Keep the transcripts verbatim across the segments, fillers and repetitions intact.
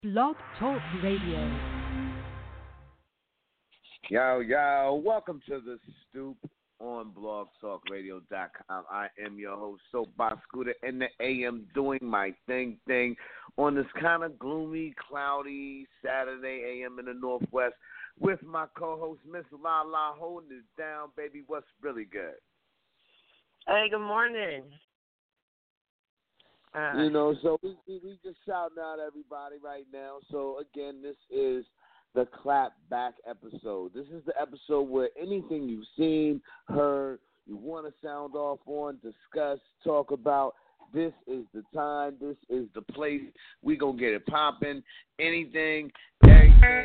Blog Talk Radio. Yo, yo, welcome to the Stoop on blog talk radio dot com. I am your host, Soapbox Scooter, in the A M, doing my thing thing on this kind of gloomy, cloudy Saturday A M in the Northwest with my co-host, Miss Lala, holding it down, baby. What's really good? Hey, good morning. Uh, you know, so we, we we just shouting out everybody right now. So, again, this is the Clap Back episode. This is the episode where anything you've seen, heard, you want to sound off on, discuss, talk about, this is the time, this is the place. We gonna get it popping. Anything, everything.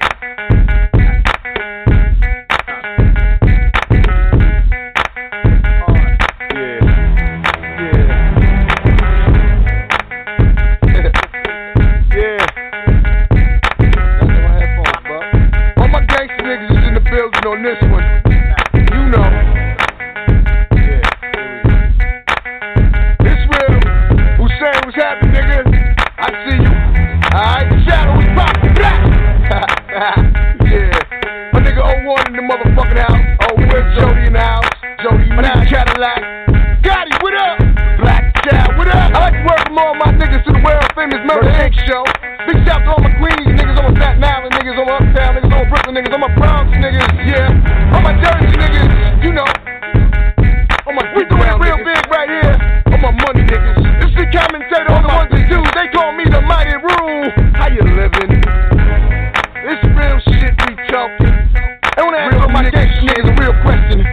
On this one, you know, yeah, it's real. Hussein, what's happening, nigga? I see you. Alright, the shadow is popping back. Yeah, my nigga oh one in the motherfucking house. Oh, where's Jody in the house? Jody, my nigga Cadillac. Gotti, what up? Black Cat, what up? I like to welcome all my niggas to the world famous Murder Incorporated show. Big shout to all my Queens niggas, all my Staten Island niggas, all my Uptown niggas, all my Brooklyn niggas, all my Bronx niggas, yeah. All my Jersey niggas, you know. All my we doing it real niggas. Big right here. All my money niggas. It's the commentator on the ones and twos. They call me the mighty rule. How you living? It's real shit we talking. And when I ask all my gangsta niggas a real question.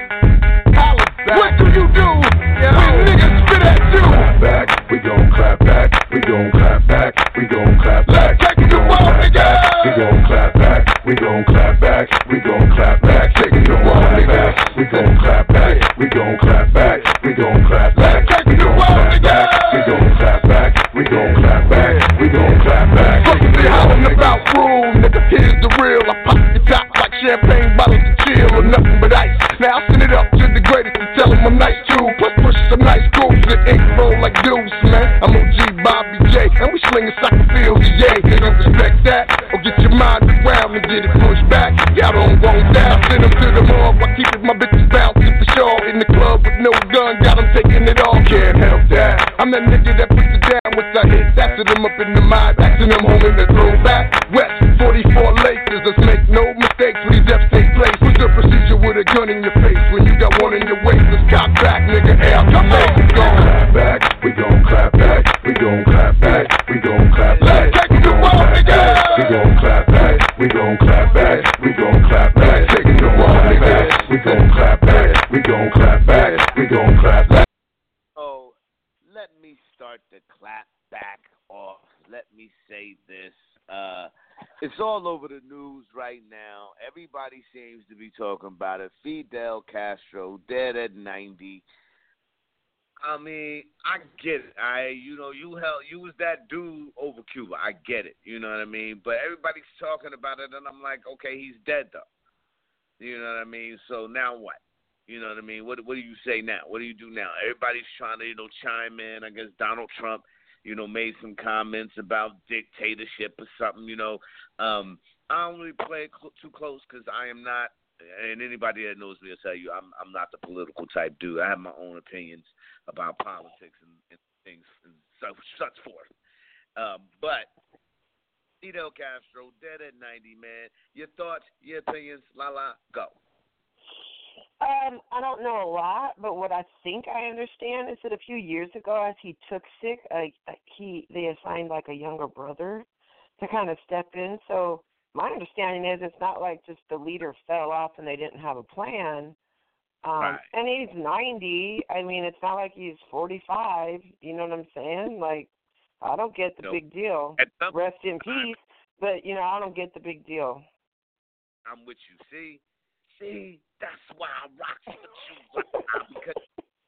Holla back. What do you do? Yeah, when niggas spit at you? Clap back. We gon' clap back. We gon' clap back. We gon' clap back. Let's take it to wall, nigga. We gon' clap back. We gon' clap back. We gon' clap back. Take it to wall, nigga. We gon' clap back. We gon' clap back. We gon' clap back. Take it to wall, nigga. We gon' clap back. We gon' clap back. We gon' clap back. Fuckin' they hollering about rule, nigga. Here's the real. I pop the top like champagne bottles of chill or nothing but ice. Now I send it up to the greatest to tell him I'm nice too. Plus push some nice grooves and ink roll like deuce, man. I'm O G Bobby J, and we slinging soccer fields, yeah. Nigga, respect that, or get your mind around and get it pushed back. Y'all don't want that. I send them to the mall while keeping my bitches bouncing for sure. In the club with no gun, got them taking it all. Can't help that. I'm that nigga that puts it down with the hits. After them up in the mind, after them home in the throwback. West forty-four Lakers, let's make no mistakes when these F's take place. What's the procedure with a gun in your face when you got one in your waist? Let's cop back, nigga. Air, come on. We gon' clap back. We gon' clap back. We gon' clap back. We gon' clap back. Take it to wall, nigga. We gon' clap back. We gon' clap back. We gon' clap back. Take it to wall, nigga. We gon' clap back. We gon' clap back. We gon' clap back. Oh, let me start the clap back off. Let me say this. Uh, it's all over the news right now. Everybody seems to be talking about it. Fidel Castro dead at ninety. I mean, I get it. I, you know, you held, you was that dude over Cuba. I get it. You know what I mean? But everybody's talking about it, and I'm like, okay, he's dead though. You know what I mean? So now what? You know what I mean? What What do you say now? What do you do now? Everybody's trying to, you know, chime in. I guess Donald Trump, you know, made some comments about dictatorship or something. You know, um, I don't really play it cl- too close because I am not. And anybody that knows me will tell you I'm I'm not the political type dude. I have my own opinions about politics and, and things and so such forth. Um, but Fidel Castro dead at ninety, man. Your thoughts, your opinions, la la, go. Um, I don't know a lot, but what I think I understand is that a few years ago, as he took sick, uh, he they assigned like a younger brother to kind of step in. So my understanding is it's not like just the leader fell off and they didn't have a plan. Um, right. And he's ninety. I mean, it's not like he's forty-five. You know what I'm saying? Like, I don't get the nope. big deal. Some, Rest in peace. But, you know, I don't get the big deal. I'm with you. See? See? That's why I rock with you right now, because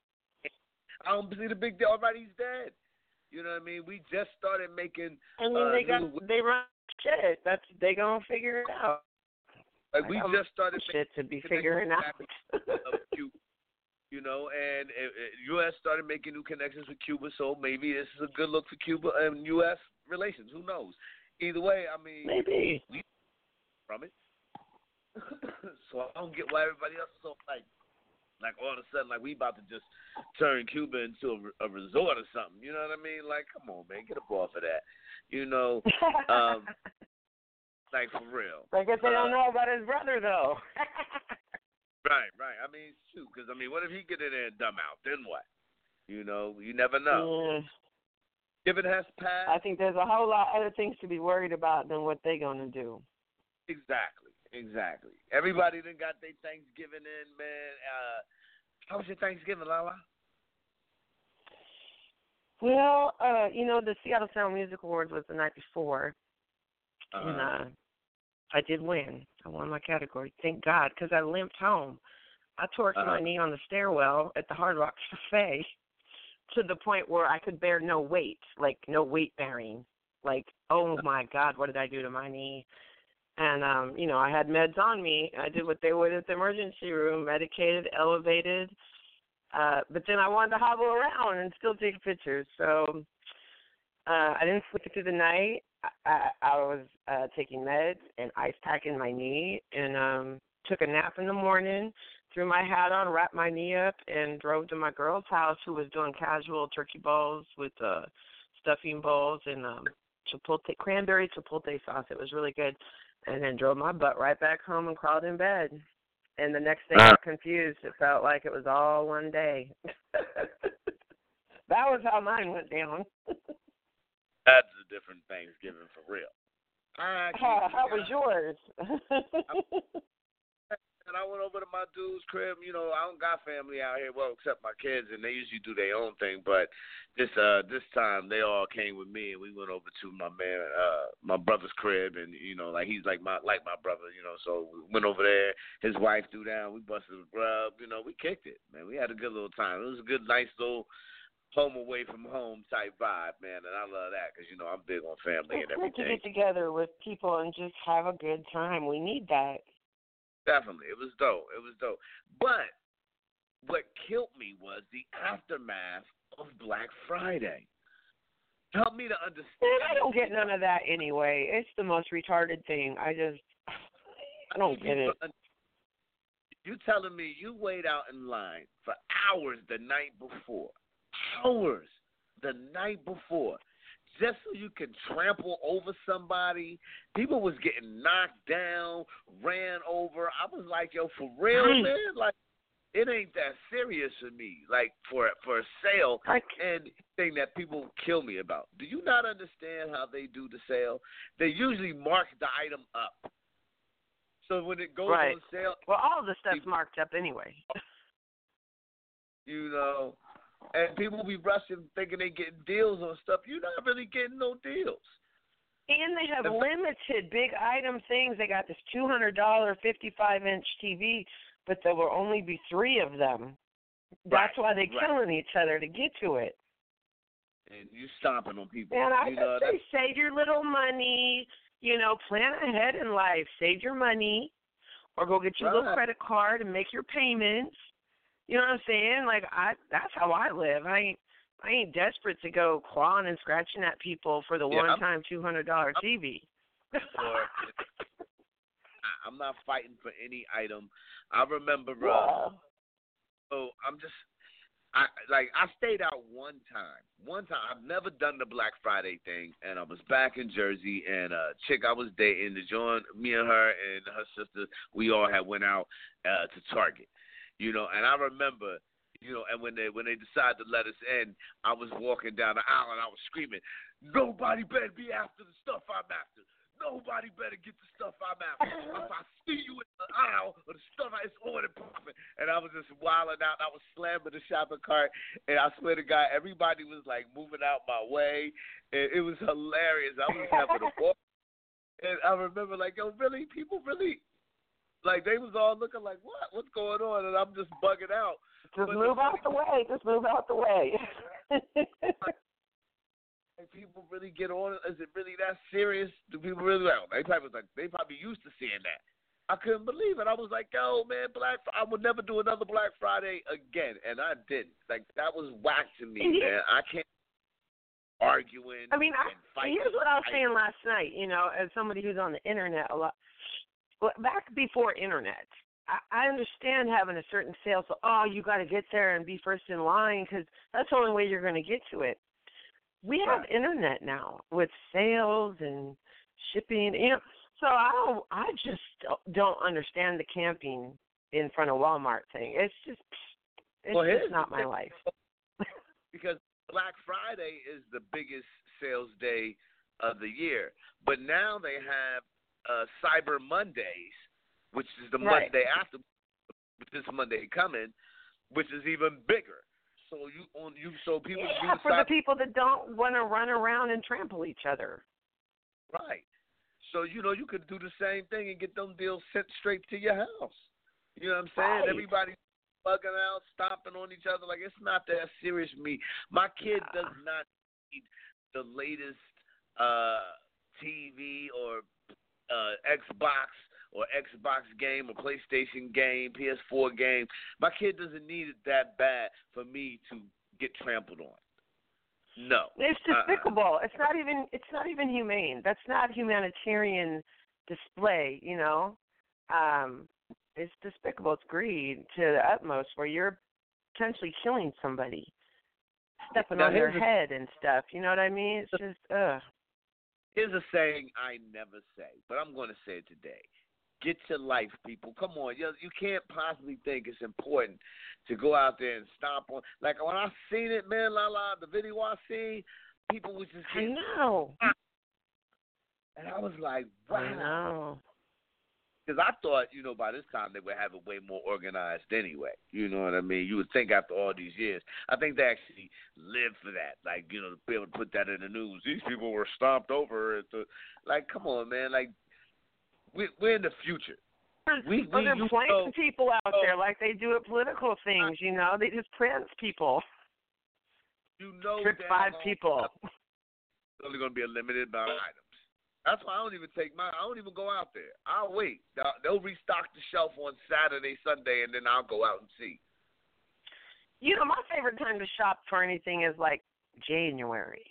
I don't see the big deal. All right, he's dead. You know what I mean? We just started making. I mean, uh, they got new, they run shit. That's they gonna figure it out. Like we just started shit to be figuring out. You know, and uh, U S started making new connections with Cuba, so maybe this is a good look for Cuba and U S relations. Who knows? either way, I mean, maybe we from it. So I don't get why everybody else is so like, like all of a sudden, like we about to just turn Cuba into a, a resort or something. You know what I mean? Like, come on, man, get up off of that. You know, um, like for real. I guess they uh, don't know about his brother though. Right, right. I mean, shoot, because I mean, what if he get in there and dumb out? Then what? You know, you never know. Mm. If it has passed, I think there's a whole lot other things to be worried about than what they're gonna do. exactly, exactly. Everybody then got their Thanksgiving in, man. Uh, how was your Thanksgiving, Lala? Well, uh, you know, the Seattle Sound Music Awards was the night before, Uh-huh. and uh, I did win. I won my category. Thank God, because I limped home. I torqued Uh-huh. my knee on the stairwell at the Hard Rock Cafe to the point where I could bear no weight, like no weight bearing. Like, oh my God, what did I do to my knee? And, um, you know, I had meds on me. I did what they would at the emergency room, medicated, elevated. Uh, but then I wanted to hobble around and still take pictures. So uh, I didn't sleep through the night. I, I, I was uh, taking meds and ice packing my knee, and um, took a nap in the morning, threw my hat on, wrapped my knee up, and drove to my girl's house who was doing casual turkey bowls with uh, stuffing bowls and um, chipotle, cranberry chipotle sauce. It was really good. And then drove my butt right back home and crawled in bed. And the next day I got confused. It felt like it was all one day. That was how mine went down. That's a different Thanksgiving for real. I actually, How, how was yours? And I went over to my dude's crib. You know, I don't got family out here, well, except my kids, and they usually do their own thing. But this uh this time they all came with me, and we went over to my man, uh, my brother's crib, and you know, like he's like my like my brother, you know. So we went over there. His wife threw down. We busted a grub. You know, we kicked it, man. We had a good little time. It was a good, nice little home away from home type vibe, man. And I love that because you know I'm big on family It's and good to everything. get together with people and just have a good time. We need that. Definitely. It was dope. It was dope. But what killed me was the aftermath of Black Friday. Help me to understand. Man, I don't get none of that anyway. It's the most retarded thing. I just, I don't get it. You telling me you wait out in line for hours the night before, hours the night before, just so you can trample over somebody? People was getting knocked down, ran over. I was like, yo, for real, Right. man? Like, it ain't that serious for me, like, for, for a sale, and thing that people kill me about. Do you not understand how they do the sale? They usually mark the item up. So when it goes Right. on sale, Well, all of the stuff's marked up anyway. you know, and people be rushing thinking they getting deals on stuff. You're not really getting no deals. And they have The- limited big item things. They got this two hundred dollars fifty-five inch T V, but there will only be three of them. That's Right, why they're right. killing each other to get to it. And you stomping on people. And I you know, just say, save your little money. You know, plan ahead in life. Save your money, or go get your little Right. credit card and make your payments. You know what I'm saying? Like I, that's how I live. I ain't, I ain't desperate to go clawing and scratching at people for the Yeah, I'm- one-time two hundred dollars T V. or I'm not fighting for any item. I remember. Uh, Yeah. so I'm just. I like I stayed out one time. One time I've never done the Black Friday thing, and I was back in Jersey, and a chick I was dating, the joint, me and her and her sister, we all had went out uh, to Target, you know. And I remember, you know, and when they when they decided to let us in, I was walking down the aisle and I was screaming, "Nobody better be after the stuff I'm after. Nobody better get the stuff I'm after. If I see you in the aisle or the stuff, it's on and popping." And I was just wilding out. I was slamming the shopping cart. And I swear to God, everybody was like moving out my way. And it was hilarious. I was having a walk. And I remember like, yo, really? People really? Like, they was all looking like, what? What's going on? And I'm just bugging out. Just But move the- out the way. Just move out the way. Like, people really get on? Is it really that serious? Do people really like? They probably was like they probably used to seeing that. I couldn't believe it. I was like, yo, man, Black. I would never do another Black Friday again, and I didn't. Like that was whack to me, man. I can't. arguing. I mean, I, and fighting. here's what I was saying last night. You know, as somebody who's on the internet a lot, back before internet, I, I understand having a certain sale. So, oh, you got to get there and be first in line because that's the only way you're going to get to it. We have right. internet now with sales and shipping. You know, so I don't. I just don't understand the camping in front of Walmart thing. It's just, it's well, just not my life. Because Black Friday is the biggest sales day of the year, but now they have uh, Cyber Mondays, which is the right. Monday after this Monday coming, which is even bigger. So you on you so people yeah do for the people that don't want to run around and trample each other. Right. So you know you could do the same thing and get them deals sent straight to your house. You know what I'm saying? Right. Everybody bugging out, stomping on each other like it's not that serious. Me, my kid yeah. does not need the latest uh, T V or uh, Xbox or Xbox game or PlayStation game, P S four game. My kid doesn't need it that bad for me to get trampled on. No. It's despicable. Uh-uh. It's not even it's not even humane. That's not humanitarian display, you know. Um, it's despicable. It's greed to the utmost where you're potentially killing somebody, stepping now, on their a, head and stuff. You know what I mean? It's just, ugh. Here's a saying I never say, but I'm going to say it today. Get your life, people. Come on. You, you can't possibly think it's important to go out there and stomp on. Like, when I seen it, man, la la, the video I seen, people was just I know. And I was like, wow. I know. Because I thought, you know, by this time they would have it way more organized anyway. You know what I mean? You would think after all these years. I think they actually live for that. Like, you know, to be able to put that in the news. These people were stomped over. At the, like, come on, man. Like, we, we're in the future. We, well, we, they're you playing know, people out there like they do at political things, you know. They just prance people. You know Trick five people. It's only going to be a limited amount of items. That's why I don't even take my. I don't even go out there. I'll wait. They'll, they'll restock the shelf on Saturday, Sunday, and then I'll go out and see. You know, my favorite time to shop for anything is like January.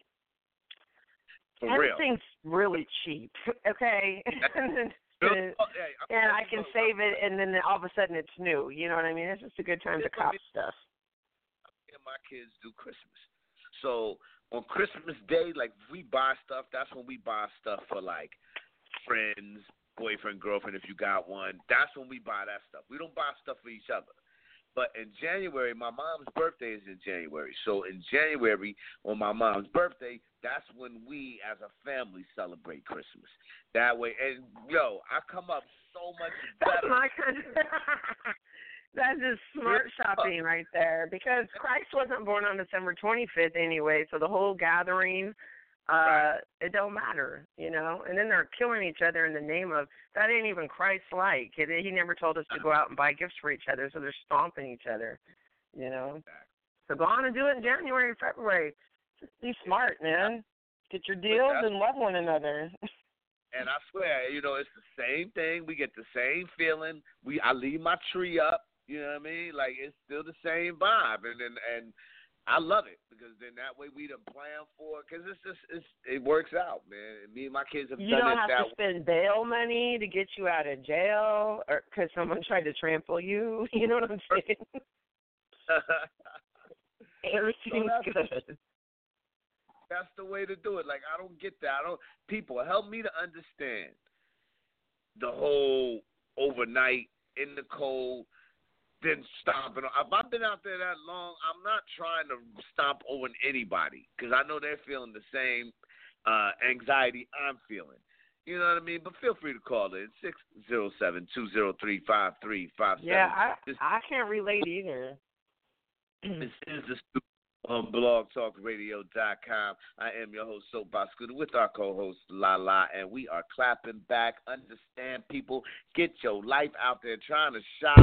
For real. Everything's really cheap, okay? and then, and, oh, hey, and I can save it, and then all of a sudden it's new. You know what I mean? It's just a good time to cop stuff. And my kids do Christmas, so. On Christmas Day, like, if we buy stuff, that's when we buy stuff for, like, friends, boyfriend, girlfriend, if you got one. That's when we buy that stuff. We don't buy stuff for each other. But in January, my mom's birthday is in January. So in January, on my mom's birthday, that's when we, as a family, celebrate Christmas. That way, and, yo, I come up so much better. That's my kind of... That's just smart shopping right there, because Christ wasn't born on December twenty-fifth anyway, so the whole gathering, uh, right. it don't matter, you know. And then they're killing each other in the name of, that ain't even Christ-like. He never told us to go out and buy gifts for each other, so they're stomping each other, you know. So go on and do it in January, February. Just be smart, man. Get your deals and love one another. And I swear, you know, it's the same thing. We get the same feeling. We I leave my tree up. You know what I mean? Like, it's still the same vibe, and and, and I love it, because then that way we done plan for it, because it's just it's it works out, man. And me and my kids have you done it that way. You don't have to spend bail money to get you out of jail, or because someone tried to trample you. You know what I'm saying? Everything's so that's, good. That's the way to do it. Like, I don't get that. I don't. People, help me to understand the whole overnight in the cold. Then stomping. If I've been out there that long, I'm not trying to stomp over anybody, because I know they're feeling the same uh, anxiety I'm feeling. You know what I mean? But feel free to call in six zero seven, two zero three, five three five seven. Yeah, I this, I can't relate either. This is the Scoop on blog talk radio dot com. I am your host, Soapbox Scooter, with our co-host, La La, and we are clapping back. Understand, people, get your life out there trying to shop.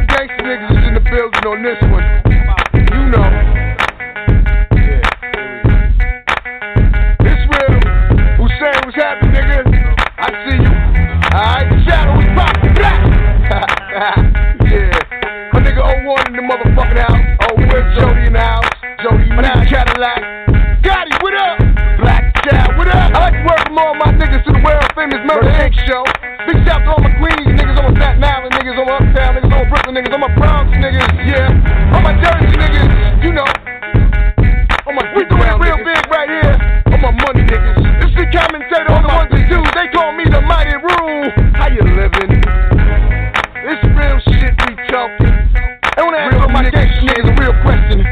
On this one, you know. Yeah, happy, nigga. I see you. Alright, shadow is poppin'. Yeah. My nigga oh one in the motherfucking house. Oh, where's Jody in the house? Jody, my nigga Cadillac. Gotti, what up? Black Cat, what up? I like to welcome all my niggas to the world famous Murder Incorporated show. Big shout to all my Queens niggas, all my Staten Island niggas, all my Uptown niggas, all my Brooklyn niggas, all my Bronx niggas, yeah. All my Jersey niggas, you know. All my we doing it real niggas. Big right here. All my money niggas. This the commentator on the ones and twos. They call me the Mighty Rule. How you living? This real shit we talking. And when I ask all my gangsta niggas a real question.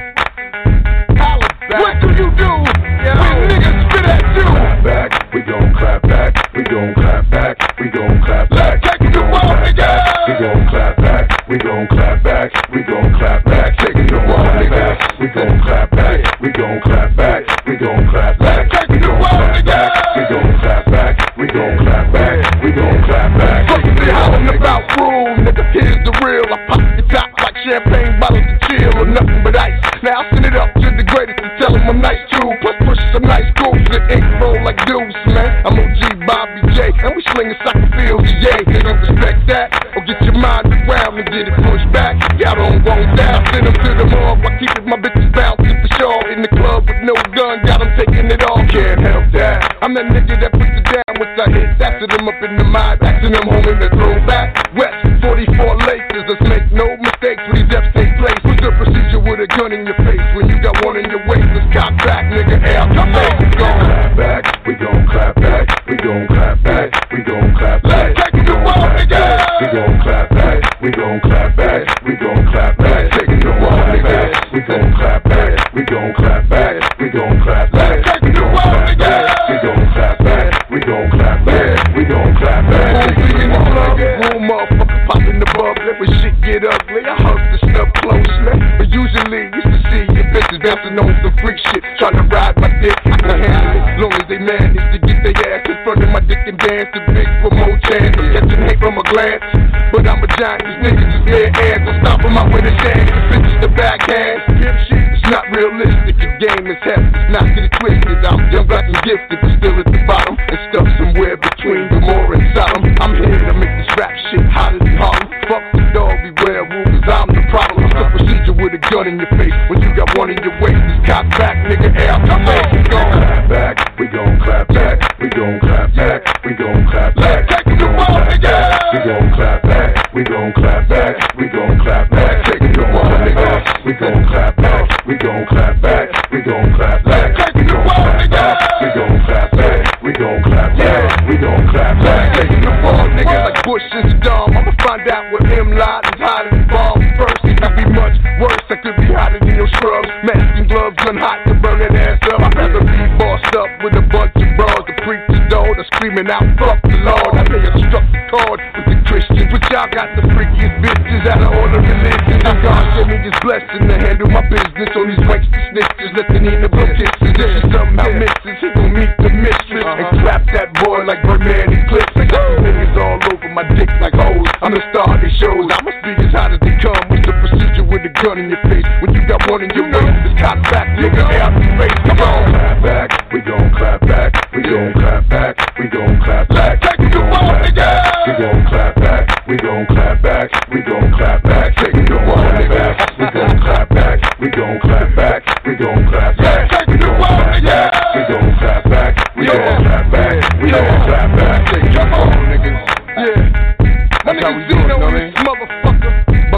What do you do yeah. when niggas spit at you? Clap back, we gon' clap back, we gon' clap back, we gon' clap back. Take it to wall, nigga. We gon' clap back, we gon' clap back, we gon' clap back. Take it to wall, nigga. We gon' clap back, we gon' clap back, we gon' clap back. Take it to wall, nigga. We gon' clap back, we gon' clap back, we gon' clap back. Fuckin' they hollin' about rule, nigga. Here's the real. I pop the top like champagne bottles to chill or nothing but ice. Now I send it up to the greatest. Tell him I'm nice too, plus push some nice grooves that ink roll like deuce, man. I'm O G Bobby J, and we slinging soccer fields, yeah. They don't respect that, or get your mind around and get it pushed back. Y'all don't want that, I send them to the morgue while keeping my bitches bouncing for sure. In the club with no gun, got them taking it all, can't help that. I'm that nigga that puts it down with the hits, after them up in the mind, after them home in the throwback. West forty-four Lakers, let's make no mistakes when these F's take place. What's the procedure with a gun in your face when you got one in your waist? Let's clap back, nigga. Air, come on. We gon' clap back. We gon' clap back. We gon' clap back. We gon' clap back. Take it to wall, nigga. We gon' clap back. We gon' clap back. We gon' clap back. Take it to wall, nigga. We gon' clap back. We gon' clap back. We gon' clap back. Take it to wall, nigga. We gon' clap back. We gon' clap back. We gon' clap back. Take it to wall, nigga. Room motherfucker popping the bubble. When shit get ugly, I hug the stuff close, man. But usually used to see your bitches bouncing on some freak shit, trying to ride my dick. I can handle it, long as they manage to get their ass in front of my dick and dance to big for more chance. I'm catching hate from a glance, but I'm a giant. These niggas is bare hands, so stop them out with a dance. This bitch is the backhand. Hip shit, it's not realistic. The game is heavy, not get it twisted. I'm young, black, and gifted, but still at the bottom. And stuck somewhere between Gomorrah and Sodom. I'm here to make this rap shit hotter than Harlem. Fuck the dog, beware wolf, cause I'm the problem. What's the procedure with a gun in your face when you got one in your waist? Just cop back, nigga, air, come on. We gon' clap back, we gon' clap back, we gon' clap back, we gon' clap back. Take it to wall, nigga. We gon' clap back, we gon' clap back, we gon' clap back. Take it to wall, nigga. We gon' clap back, we gon' clap back, we gon' clap back. Take it to wall, nigga. We gon' clap back, we gon' clap back, we gon' clap back. Take it to wall, nigga. Like Bush and Saddam, I'ma find out what him lied is hiding the bomb first. It could be much worse, I could be hotter than your scrubs. Mask and gloves, gun hot to burn that ass up. I'd rather be bossed up with a bunch of bras. The preachers though, they're screaming out, fuck the Lord. I may have struck the chord with the Christians, but y'all got the freakiest bitches out of all the religions. And God gave me this blessing to handle my business on these wankster snitches. Let the Nina blow kisses. If she somehow misses, he gon' meet the mistress and clap that boy like Birdman and Clips. I got the niggas all over my dick like hoes. I'm the star of these shows. I must be as hot as they come. What's the procedure with a gun in your face when you got one in your waist? Just cop back, nigga, out the face. Come on, clap back. We gon' clap back. We gon' clap back. We gon' clap back. Take it to wall, nigga. We gon' clap back. We gon' clap back. We gon' clap back. Take it to wall, nigga. We gon' clap back. We gon' clap back. We gon' clap back. Take it to wall, nigga. We gon' clap back. We gon' clap back. We gon' clap back. Take it to wall, niggas. Yeah. My nigga Zeno, this motherfucker.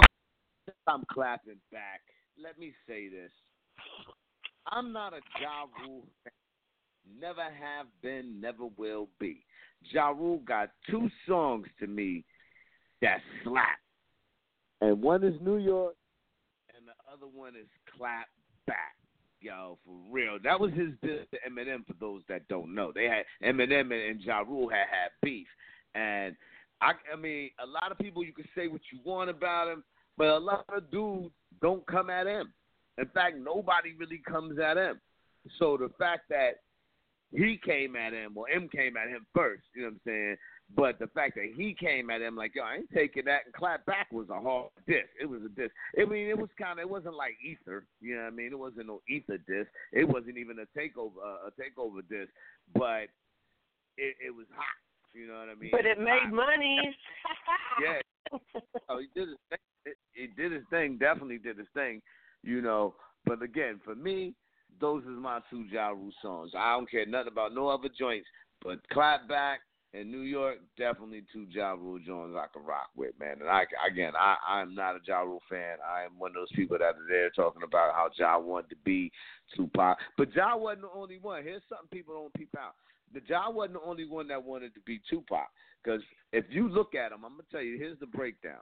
I'm clapping back. Let me say this. I'm not a Ja Rule fan. Never have been, never will be. Ja Rule got two songs to me that slap. And one is New York, and the other one is Clap Back. Yo, for real. That was his diss to Eminem, for those that don't know. They had Eminem and Ja Rule had, had beef. And, I, I mean, a lot of people, you can say what you want about him, but a lot of dudes don't come at him. In fact, nobody really comes at him. So the fact that he came at him, well, M came at him first, you know what I'm saying? But the fact that he came at him like, yo, I ain't taking that, and Clap Back was a hard diss. It was a diss. I mean, it was kind of, it wasn't like Ether, you know what I mean? It wasn't no Ether diss. It wasn't even a takeover, uh, a takeover diss. But it, it was hot. You know what I mean? But it, it made hot. money. Yeah. Oh, he did his thing. It, he did his thing. Definitely did his thing. You know. But again, for me, those is my two Ja Rule songs. I don't care nothing about no other joints, but Clap Back and New York, definitely two Ja Rule joints I can rock with, man. And I, again, I, I'm not a Ja Rule fan. I am one of those people that are there talking about how Ja wanted to be Tupac. But Ja wasn't the only one. Here's something people don't peep out. The Ja wasn't the only one that wanted to be Tupac. Because if you look at him, I'm going to tell you, here's the breakdown.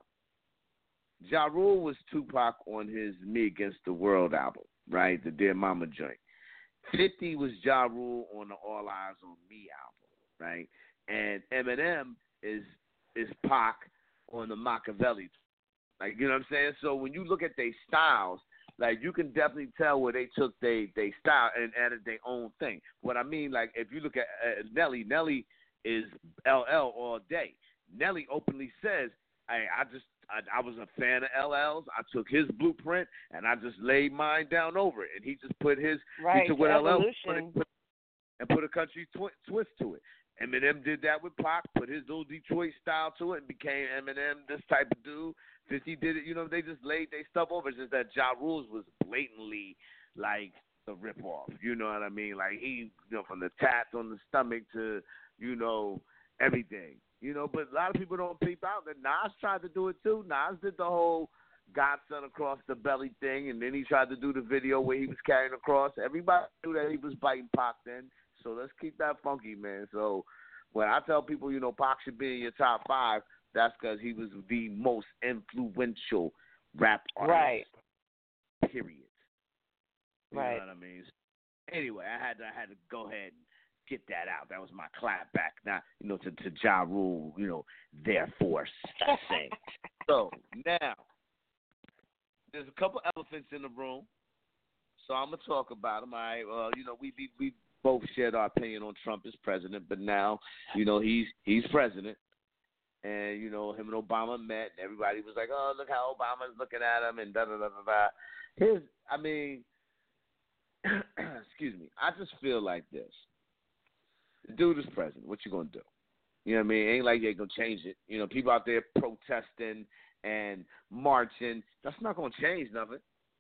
Ja Rule was Tupac on his Me Against the World album, right? The Dear Mama joint. fifty was Ja Rule on the All Eyes on Me album, right? And Eminem is is Pac on the Machiavelli. Like, you know what I'm saying? So when you look at their styles, like, you can definitely tell where they took their they style and added their own thing. What I mean, like, if you look at uh, Nelly, Nelly is L L all day. Nelly openly says, hey, I just, I, I was a fan of L L's. I took his blueprint, and I just laid mine down over it. And he just put his, right, he took what L L put it, evolution. put, and put a country twi- twist to it. Eminem did that with Pac, put his little Detroit style to it, and became Eminem, this type of dude. fifty did it, you know, they just laid their stuff over. It's just that Ja Rule's was blatantly like a ripoff, you know what I mean? Like, he, you know, from the tats on the stomach to, you know, everything. You know, but a lot of people don't peep out that Nas tried to do it too. Nas did the whole Godson across the belly thing, and then he tried to do the video where he was carrying across. Everybody knew that he was biting Pac then. So let's keep that funky, man. So when I tell people, you know, Pac should be in your top five, that's because he was the most influential rap artist. Right. Period. You right. know what I mean? Anyway, I had to, I had to go ahead and get that out. That was my clap back. Now, you know, to, to Ja Rule, you know, therefore saying. So now, there's a couple elephants in the room, so I'm gonna talk about them. All right. Well, you know, we we we both shared our opinion on Trump as president, but now, you know, he's he's president, and you know, him and Obama met, and everybody was like, "Oh, look how Obama's looking at him," and da da da da da. Here's, I mean, excuse me. I just feel like this. The dude is president. What you gonna do? You know what I mean? It ain't like they're gonna change it. You know, people out there protesting and marching. That's not gonna change nothing.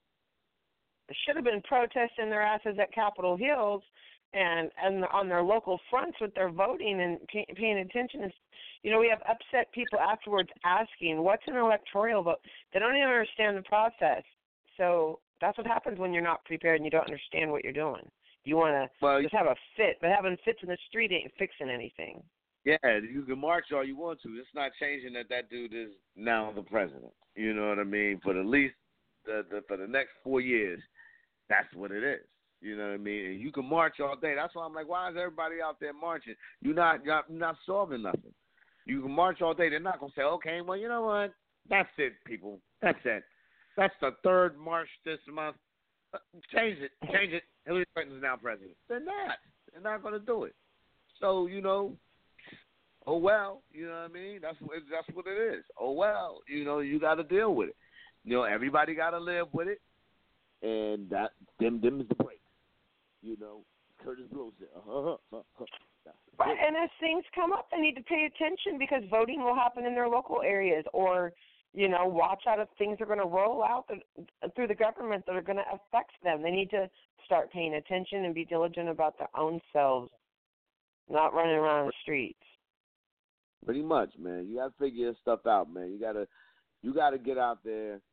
They should have been protesting their asses at Capitol Hills and and on their local fronts with their voting and pay, paying attention. You know, we have upset people afterwards asking, "What's an electoral vote?" They don't even understand the process. So that's what happens when you're not prepared and you don't understand what you're doing. You want to well, just have a fit, but having fits in the street ain't fixing anything. Yeah, you can march all you want to. It's not changing that that dude is now the president. You know what I mean? For the least, the, the for the next four years, that's what it is. You know what I mean? And you can march all day. That's why I'm like, why is everybody out there marching? You're not, you're not, you're not solving nothing. You can march all day. They're not gonna say, okay, well, you know what? That's it, people. That's it. That's the third march this month. Uh, change it. Change it. Hillary Clinton's now president. They're not. They're not going to do it. So, you know, oh, well, you know what I mean? That's what, that's what it is. Oh, well, you know, you got to deal with it. You know, everybody got to live with it. And that them, them is the break. You know, Curtis Blow said, uh-huh, uh-huh. Right, and as things come up, they need to pay attention because voting will happen in their local areas or, you know, watch out if things are going to roll out through the government that are going to affect them. They need to start paying attention and be diligent about their own selves, not running around the streets. Pretty much, man. You got to figure your stuff out, man. You got to you got to get out there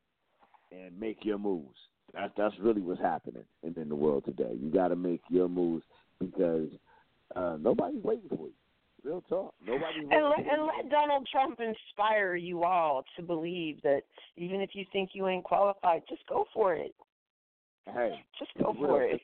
and make your moves. That's, that's really what's happening in, in the world today. You got to make your moves because uh, nobody's waiting for you. Real talk. Nobody. And let, and let Donald Trump inspire you all to believe that even if you think you ain't qualified, just go for it. Hey, just go for it.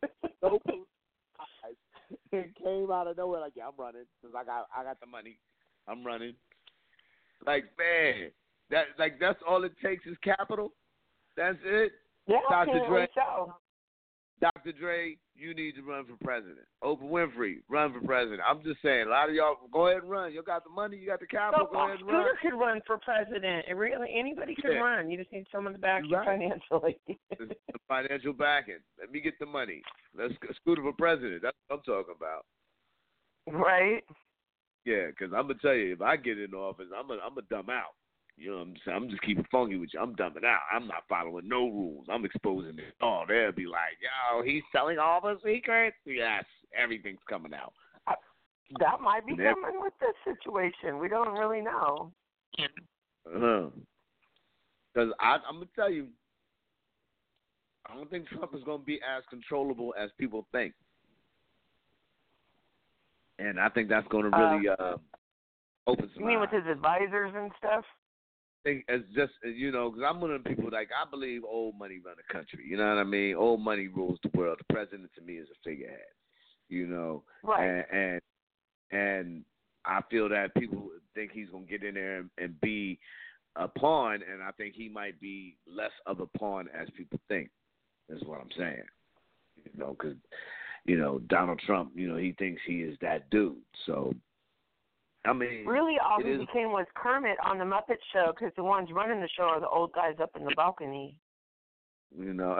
It came out of nowhere. Like, yeah, I'm running because I got I got the money. I'm running. Like, man, that like that's all it takes is capital. That's it. Yeah, Doctor Dre. So. Doctor Dre, you need to run for president. Oprah Winfrey, run for president. I'm just saying, a lot of y'all, go ahead and run. You got the money, you got the capital, so go ahead and run. Scooter could run for president. It really, anybody could yeah. run. You just need someone to back you right. financially. The financial backing. Let me get the money. Let's Scooter for president. That's what I'm talking about. Right. Yeah, because I'm gonna tell you, if I get in office, I'm a I'm a dumb out. You know what I'm saying? I'm just keeping funky with you. I'm dumbing out. I'm not following no rules. I'm exposing it all. They'll be like, yo, he's telling all the secrets. Yes, everything's coming out. Uh, that might be And every- coming with this situation. We don't really know. Uh-huh. Because I'm going to tell you, I don't think Trump is going to be as controllable as people think. And I think that's going to really uh, uh, open some You mean eyes. with his advisors and stuff? Think it's just, you know, because I'm one of the people, like, I believe old money run the country. You know what I mean? Old money rules the world. The president, to me, is a figurehead, you know. Right. And and, and I feel that people think he's going to get in there and, and be a pawn, and I think he might be less of a pawn as people think, is what I'm saying. You know, because, you know, Donald Trump, you know, he thinks he is that dude. So, I mean, really, all it he is, became was Kermit on the Muppet Show because the ones running the show are the old guys up in the balcony. you know.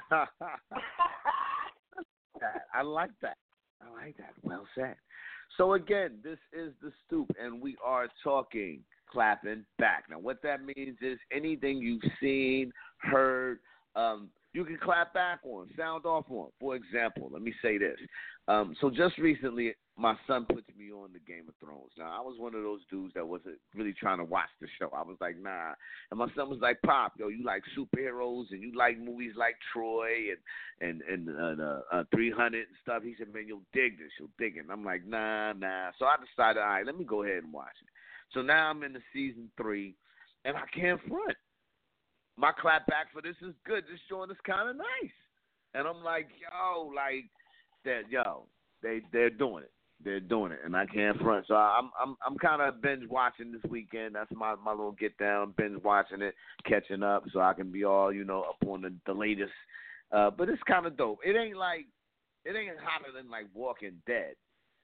I like that. I like that. Well said. So, again, this is The Stoop, and we are talking clapping back. Now, what that means is anything you've seen, heard, um, you can clap back on, sound off on. For example, let me say this. Um, so just recently, my son put me on the Game of Thrones. Now, I was one of those dudes that wasn't really trying to watch the show. I was like, nah. And my son was like, Pop, yo, you like superheroes and you like movies like Troy and and, and uh, uh, three hundred and stuff. He said, man, you'll dig this. You'll dig it. And I'm like, nah, nah. So I decided, all right, let me go ahead and watch it. So now I'm in the season three, and I can't front. My clap back for this is good. This joint is kind of nice. And I'm like, yo, like, that, yo, they, they're doing it. They're doing it, and I can't front. So I'm I'm I'm kind of binge watching this weekend. That's my, my little get down, binge watching it, catching up, so I can be all, you know, up on the, the latest. Uh, but it's kind of dope. It ain't like it ain't hotter than like Walking Dead.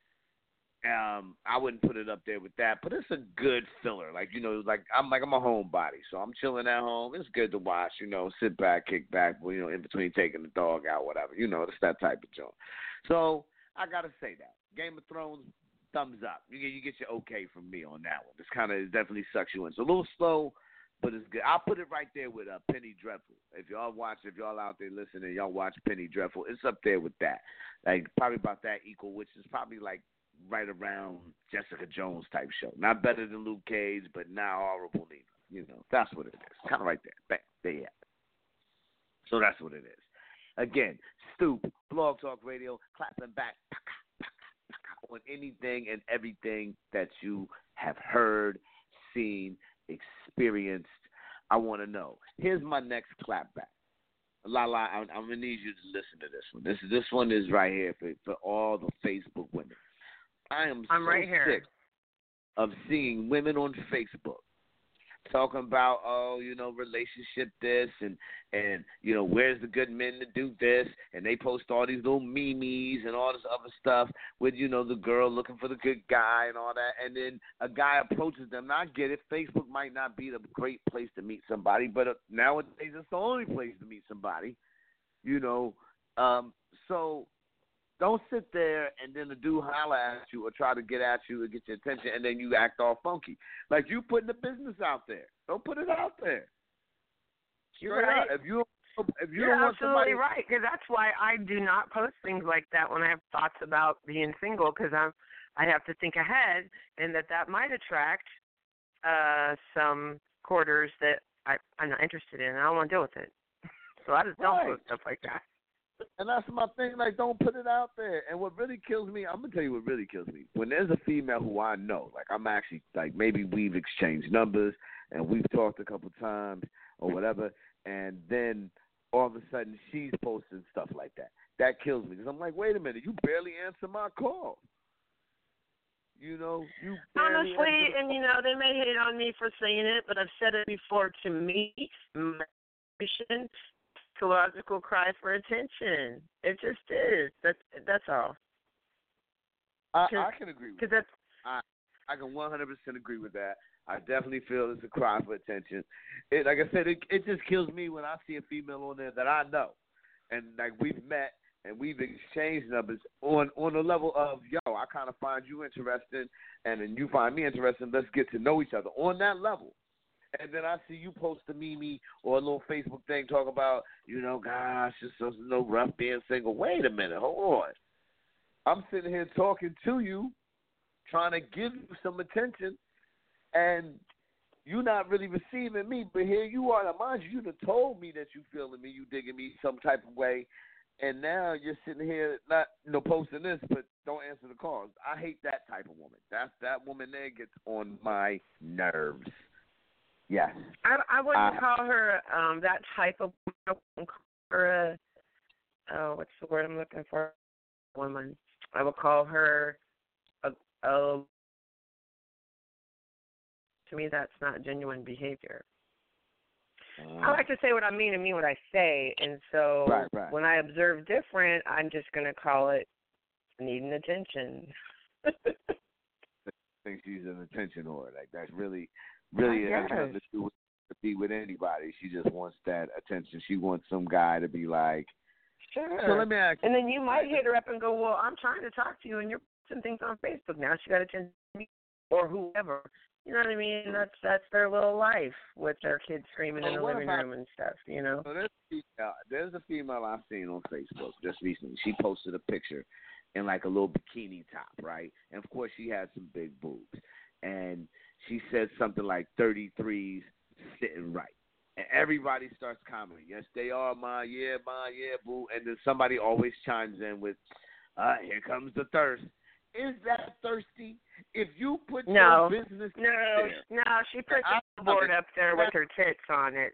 Um, I wouldn't put it up there with that, but it's a good filler. Like, you know, like I'm like I'm a homebody, so I'm chilling at home. It's good to watch, you know, sit back, kick back, you know, in between taking the dog out, whatever. You know, it's that type of joint. So I gotta say that Game of Thrones, thumbs up. You get you get your okay from me on that one. This kind of definitely sucks you in. It's a little slow, but it's good. I'll put it right there with uh, Penny Dreadful. If y'all watch, if y'all out there listening, y'all watch Penny Dreadful. It's up there with that. Like probably about that equal, which is probably like right around Jessica Jones type show. Not better than Luke Cage, but not horrible neither. You know, that's what it is. Kind of right there. Bam, there you have it. So that's what it is. Again, Stoop, Blog Talk Radio, clapping back on anything and everything that you have heard, seen, experienced. I want to know. Here's my next clapback. La la, I'm, I'm gonna need you to listen to this one. This this one is right here for for all the Facebook women. I am I'm so right here. sick of seeing women on Facebook talking about, oh, you know, relationship this and, and, you know, where's the good men to do this? And they post all these little memes and all this other stuff with, you know, the girl looking for the good guy and all that. And then a guy approaches them. Now, I get it. Facebook might not be the great place to meet somebody, but uh, nowadays it's the only place to meet somebody, you know. Um, so don't sit there and then the dude holler at you or try to get at you or get your attention and then you act all funky. Like you putting the business out there. Don't put it out there. You're Straight right. up. If you if you You're don't want absolutely somebody, right, because that's why I do not post things like that when I have thoughts about being single, because I'm I have to think ahead, and that that might attract uh, some quarters that I, I'm not interested in, and I don't want to deal with it. So I just don't Right. post stuff like that. and that's my thing. Like, don't put it out there. And what really kills me, I'm gonna tell you what really kills me. When there's a female who I know, like I'm actually like maybe we've exchanged numbers and we've talked a couple times or whatever, and then all of a sudden she's posting stuff like that. That kills me because I'm like, wait a minute, you barely answer my call. You know, you barely Honestly, answer the and you know, they may hate on me for saying it, but I've said it before. To me, my mission, psychological cry for attention. It just is. That's that's all. I, I can agree with Because that. that's I can one hundred percent agree with that. I definitely feel it's a cry for attention. It, like I said, it, it just kills me when I see a female on there that I know, and like we've met, and we've exchanged numbers on on the level of, yo, I kind of find you interesting, and then you find me interesting. Let's get to know each other on that level. And then I see you post a meme or a little Facebook thing talking about, you know, gosh, it's so no rough being single. Wait a minute, hold on. I'm sitting here talking to you, trying to give you some attention, and you're not really receiving me. But here you are. Now, mind you, you done told me that you feeling me, you digging me some type of way, and now you're sitting here not, you know, posting this, but don't answer the calls. I hate that type of woman. That that woman there gets on my nerves. Yes. I, I wouldn't uh, call her um, that type of woman. Her, a, oh, what's the word I'm looking for? Woman. I would call her a, a. To me, that's not genuine behavior. Uh, I like to say what I mean and mean what I say, and so right, right. when I observe different, I'm just going to call it needing attention. I think she's an attention whore. Like that's really. Really, it has nothing to do with to be with anybody. She just wants that attention. She wants some guy to be like, sure. So let me ask you. And then you might hit her up and go, well, I'm trying to talk to you, and you're posting things on Facebook. Now she got attention to me or whoever. You know what I mean? That's that's their little life with their kids screaming well, in the living about, room and stuff, you know? So there's, a female, there's a female I've seen on Facebook just recently. She posted a picture in like a little bikini top, right? And, of course, she had some big boobs. And she said something like thirty-threes sitting right. And everybody starts commenting, yes, they are, ma, yeah, ma, yeah, boo. And then somebody always chimes in with, uh, here comes the thirst. Is that thirsty? If you put no. your business No, there, no, she put I, the board up there with her tits on it.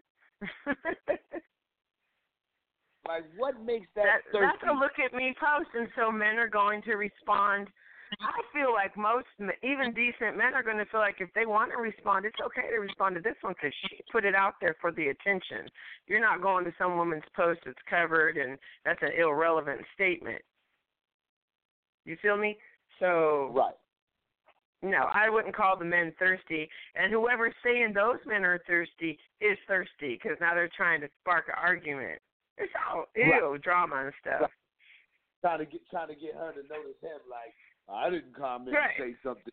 Like, what makes that, that thirsty? That's a look at me post, and so men are going to respond. I feel like most, even decent men are going to feel like if they want to respond, it's okay to respond to this one because she put it out there for the attention. You're not going to some woman's post that's covered and that's an irrelevant statement. You feel me? So, right. No, I wouldn't call the men thirsty. And whoever's saying those men are thirsty is thirsty because now they're trying to spark an argument. It's all ew, right. drama and stuff. Right. Trying to get trying to get her to notice him like, I didn't comment right. and say something.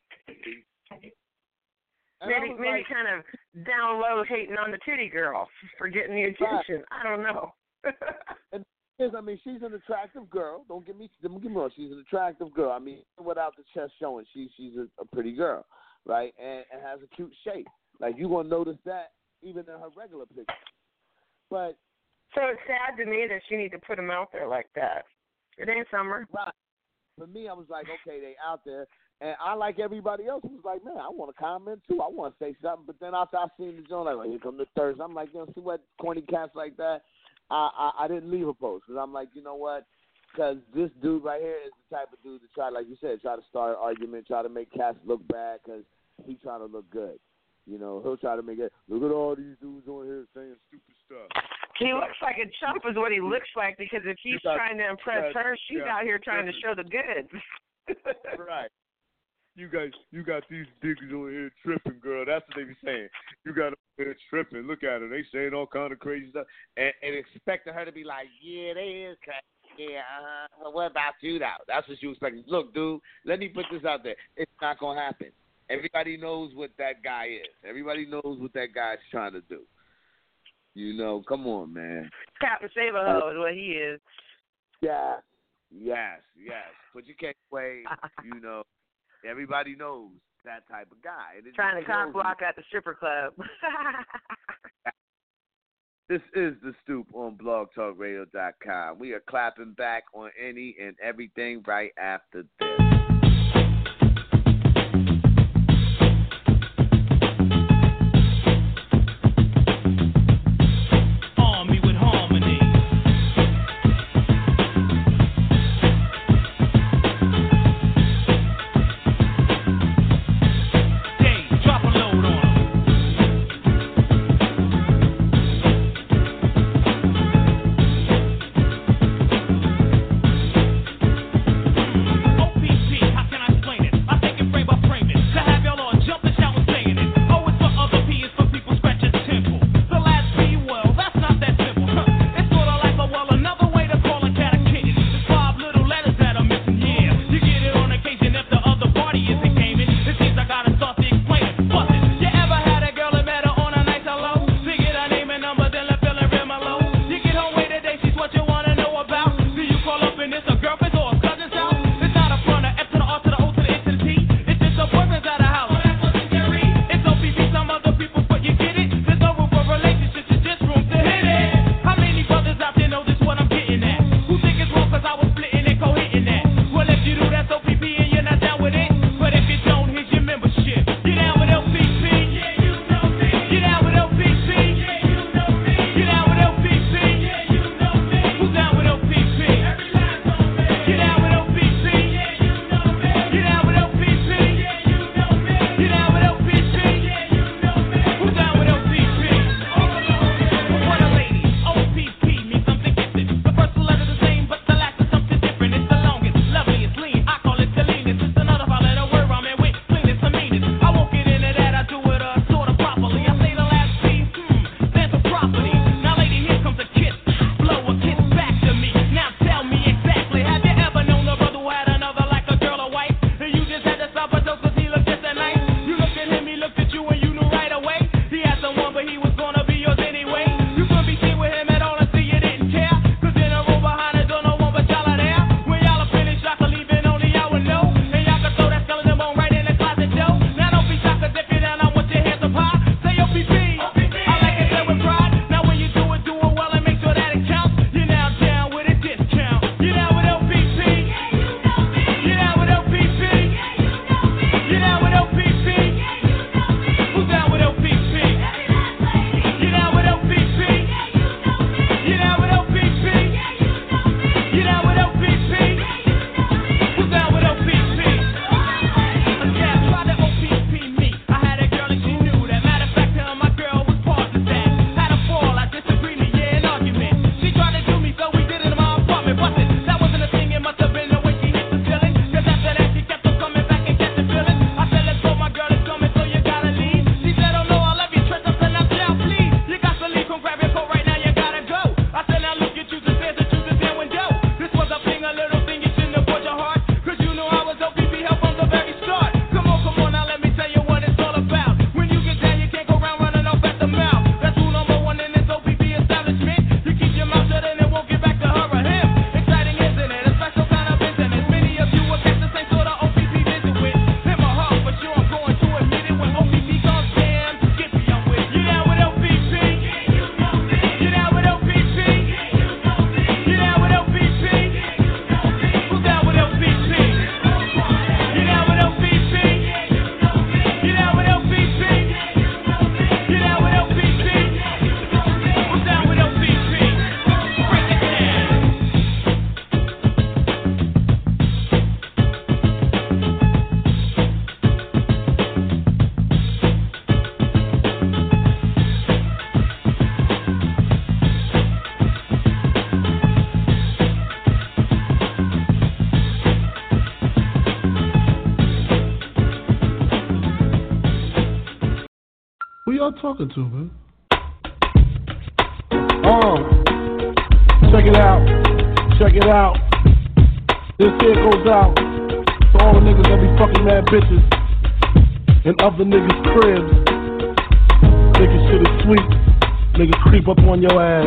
And maybe maybe like, kind of down low hating on the titty girl for getting the attention. Right. I don't know. and I mean, she's an attractive girl. Don't get me don't get me wrong. She's an attractive girl. I mean, without the chest showing, she she's a, a pretty girl, right? And, and has a cute shape. Like you gonna notice that even in her regular picture. But so it's sad to me that she need to put them out there like that. It ain't summer. Right. For me, I was like, okay, they out there. And I, like everybody else, was like, man, I want to comment, too. I want to say something. But then after I seen the joint, like, well, here come the thirst. I'm like, you know, see what corny cats like that? I, I, I didn't leave a post because I'm like, you know what? Because this dude right here is the type of dude to try, like you said, try to start an argument, try to make cats look bad because he's trying to look good. You know, he'll try to make it, look at all these dudes on here saying stupid stuff. He looks like a chump is what he looks like because if he's got, trying to impress got, her, she's yeah, out here trying to show the goods. Right. You guys, you got these diggers over here tripping, girl. That's what they be saying. You got them here tripping. Look at her. They saying all kind of crazy stuff. And, and expecting her to be like, yeah, they is crazy. Yeah, uh-huh. What about you now? That's what you expecting. Look, dude, let me put this out there. It's not going to happen. Everybody knows what that guy is. Everybody knows what that guy's trying to do. You know, come on, man. Captain Save-A-Ho is what he is. Yes, yes, yes. Put your cake away. You know, everybody knows that type of guy. And trying to cock block at the stripper club. This is The Stoop on blog talk radio dot com. We are clapping back on any and everything right after this. O P y'all talking to, man? Um, check it out. Check it out. This here goes out to all the niggas that be fucking mad bitches and other niggas' cribs. Niggas shit is sweet. Niggas creep up on your ass.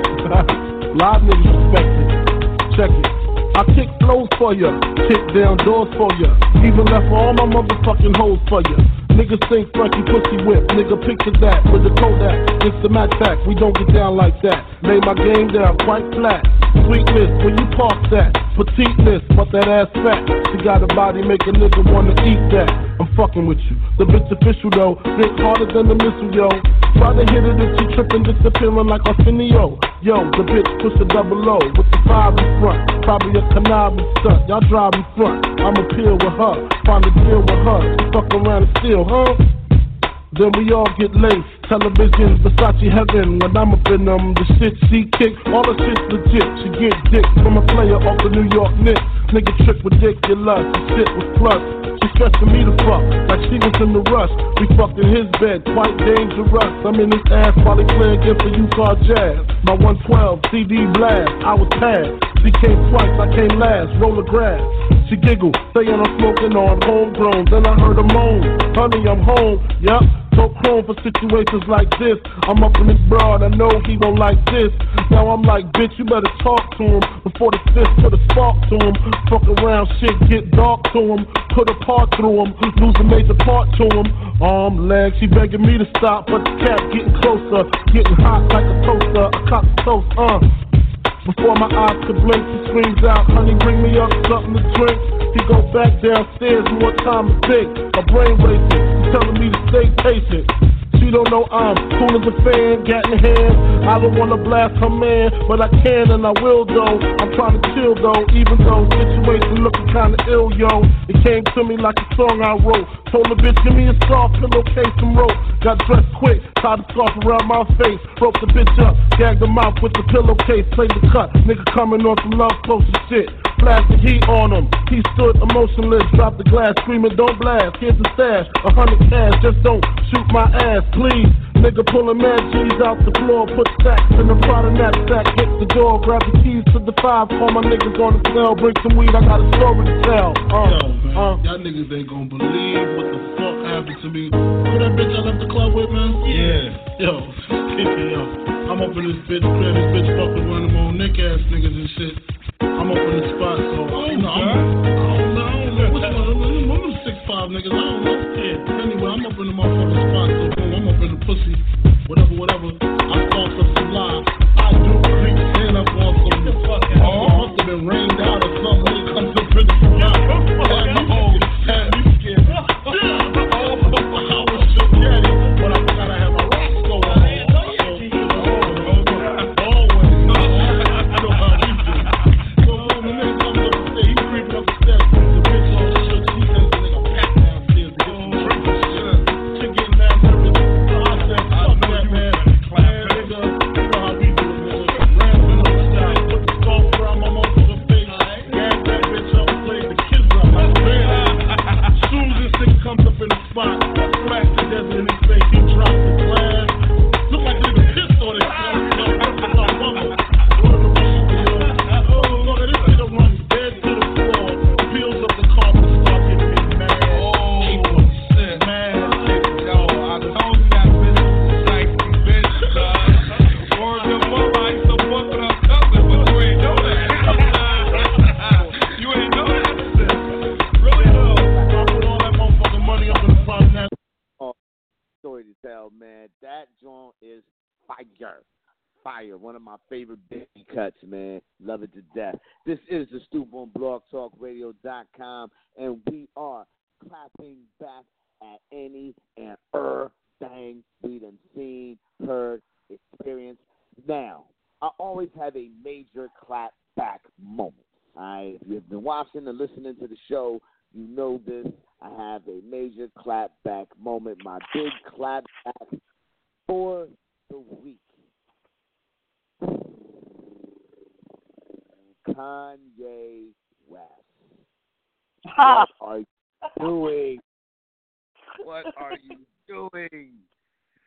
Live niggas respect it. Check it. I kick flows for ya, kick down doors for ya, even left all my motherfucking hoes for ya. Niggas think Frankie pussy whip, nigga picture that with the Kodak. It's the Mac Pack, we don't get down like that. Lay my game down quite flat. Sweetness, when you park that. Petiteness, but that ass fat. She got a body, make a nigga wanna eat that. I'm fucking with you. The bitch official though, bit harder than the missile, yo. Try to hit it if she trippin', disappearing like Arsenio. Yo, the bitch push a double O with the five in front. Probably a conniving stunt. Y'all drive in front. I'ma peel with her, find a deal with her. She fuck around and steal, huh? Then we all get laced. Television, Versace heaven. When I'm up in them, the shit she kick, all the shit's legit. She get dick from a player off the New York Knicks. Nigga trick ridiculous, the shit was plus. She stressing me to fuck, like she was in the rush. We fucked in his bed, quite dangerous. I'm in his ass while he playing against the Utah Jazz. My one twelve C D blast, I was passed. She came twice, I came last, roll the grass. She giggled, saying I'm smoking on homegrown. Then I heard her moan, honey, I'm home, yup. So chrome for situations like this. I'm up in this broad, I know he won't like this. Now I'm like, bitch, you better talk to him before the fist put a spark to him. Fuck around, shit get dark to him. Put a part through him, lose a major part to him. Arm, leg, she begging me to stop, but the cat getting closer, getting hot like a toaster, a cock toast, uh. Before my eyes could blink, she screams out, honey, bring me up something to drink. He go back downstairs, more time to think. My brain racing, she's telling me to stay patient. She don't know I'm cool as a fan, gat in hand. I don't wanna blast her man, but I can and I will though. I'm trying to chill though, even though situation looking kinda ill, yo. It came to me like a song I wrote. Told the bitch, give me a soft pillowcase and rope. Got dressed quick, tied the scarf around my face. Broke the bitch up, gagged her mouth with the pillowcase. Played the cut, nigga coming on some love close as shit. Flashed the heat on him, he stood emotionless. Dropped the glass, screaming, don't blast. Here's the stash, a hundred cash, just don't shoot my ass, please. Nigga pulling mad G's out the floor, put stacks in the Prada knapsack, hit the door, grab the keys to the five, call my niggas on the cell, bring some weed, I got a story to tell. Uh, Yo, man, uh. y'all niggas ain't gonna believe what the fuck happened to me. Remember that bitch I left the club with, man? Yeah. Yo, yo, I'm up in this bitch crib, this bitch fucking one of them old Nick ass niggas and shit. I'm up in the spot, so oh, you know, I'm, I don't know, I don't know which one. I'm one of them six five niggas, I don't know. Yeah. Anyway, I'm up in the motherfucking spot, so boom, I'm up in the pussy, whatever, whatever. I stalked up some live. I do creep, stand up on some. Oh, must have been rained out or something when it comes up in the spot. Had my home, had me scared. Oh, I was shook at it, but I forgot I had my rocks go on. One of my favorite baby cuts, man. Love it to death. This is the Stoop on blog talk radio dot com, and we are clapping back at any and everything we done seen, heard, experienced. Now, I always have a major clap back moment. All right? If you've been watching and listening to the show, you know this. I have a major clap back moment. My big clap back for the week. Kanye West. What are you doing? What are you doing?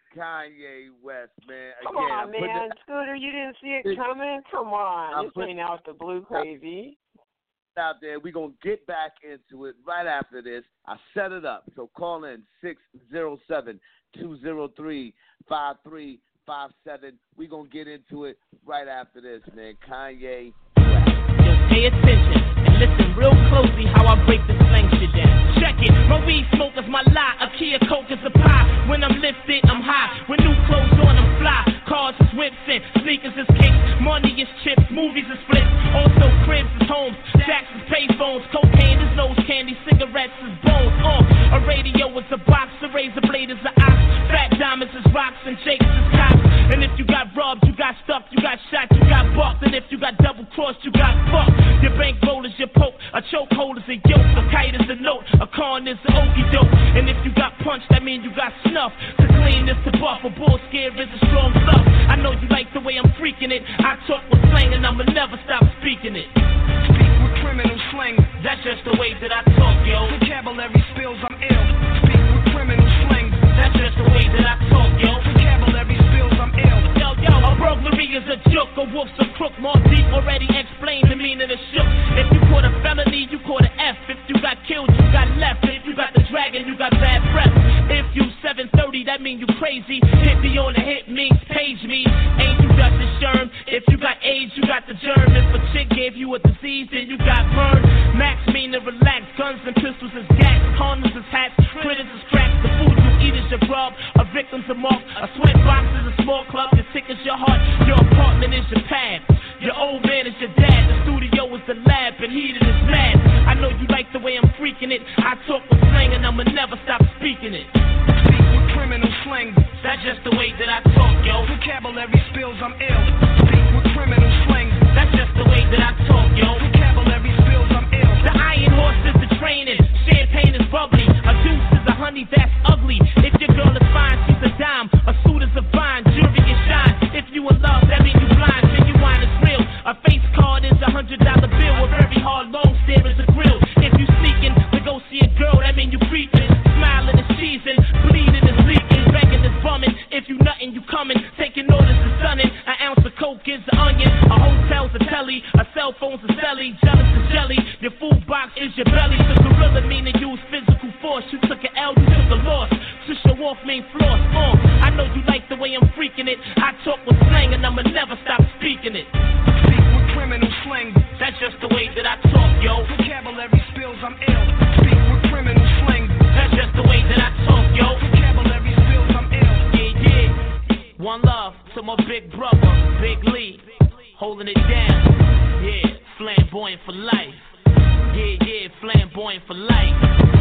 Kanye West, man. Come Again, on, I'm putting man. it- Scooter, you didn't see it coming? Come on. I'm This put- ain't out the blue crazy. out there. We're going to get back into it right after this. I set it up. So call in six zero seven, two zero three, five three five seven. We're going to get into it right after this, man. Kanye West. Yo, pay attention and listen real closely how I break the slang shit down. Check it. My weed smoke is my lie. A key of coke is a pie. When I'm lifted, I'm high. When new clothes on, I'm fly. Cars is whips and sneakers is kicks. Money is chips. Movies is flips. Also cribs is homes. Jacks is payphones. Cocaine is nose candy. Cigarettes is bones. Uh, a radio is a box. A razor blade is an ox. Fat diamonds is rocks and jakes is cops. And if you got robbed, you got stuffed. You got shot, you got bucked. And if you got double crossed, you got fucked. Your bankroll is your poke. A chokehold is a yoke. A kite is a note. A con is an okie doke. And if you got punched, that means you got snuff. To clean this to buff. A bull scare is a strong bluff. I know you like the way I'm freaking it. I talk with slang and I'ma never stop speaking it. Speak with criminal slang. That's just the way that I talk, yo. Vocabulary spills, I'm ill. Speak with criminal slang. That's just the way that I talk, yo. Vocabulary spills, I'm ill. Yo, yo, a burglary is a joke. A wolf's a crook. More deep already explained the meaning of shook. If you caught a felony, you caught an F. If you got killed, you got left. If you got the dragon, you got bad breath. If you seven thirty, that mean you crazy. Hit me on the hit means page me. Ain't you got the germ? If you got AIDS, you got the germ. If a chick gave you a disease, then you got burned. Max mean to relax. Guns and pistols is gas. Condoms is hats. Critters is cracks. The food you eat is your grub. A victim's a mark. A sweat box is a small club. Your sick is your heart. Your apartment is your pad. Your old man is your dad. The studio is the lab. And heated is mad. I know you like the way I'm freaking it. I talk with slang and I'ma never stop speaking it. Speak with criminal slang. That's just the way that I talk, yo. Vocabulary spills, I'm ill. Speak with criminal slang. That's just the way that I talk, yo. Vocabulary spills, I'm ill. The iron horse is the training. Champagne is bubbly. A juice is a honey that's ugly. If your girl is fine, she's a dime. A suit is a vine. Jewelry is shine. If you in love, that means you blind. Genuine is real. A face card is a hundred dollar bill. A very hard long stare is a grill. If you sneaking to go see a girl, that mean you creeping. Smiling is cheesing. Bleeding is leaking. Begging is bumming. If you nothing, you coming. Taking orders is stunning. An ounce of coke is an onion. A hotel's a telly. A cell phone's a celly. Jealous is jelly. Your food box is your belly. The gorilla meaning use physical force. You took an L, you took a loss. To show off mean floss. Uh, I know you like the way I'm freaking it. I talk with slang and I'ma never stop speaking it. Speak with criminal slang. That's just the way that I talk, yo. Vocabulary spills, I'm ill. Speak with criminal slang. That's just the way that I talk, yo. Vocabulary spills, I'm ill. Yeah, yeah. One love to my big brother, Big Lee. Holding it down. Yeah, flamboyant for life. Yeah, yeah, flamboyant for life.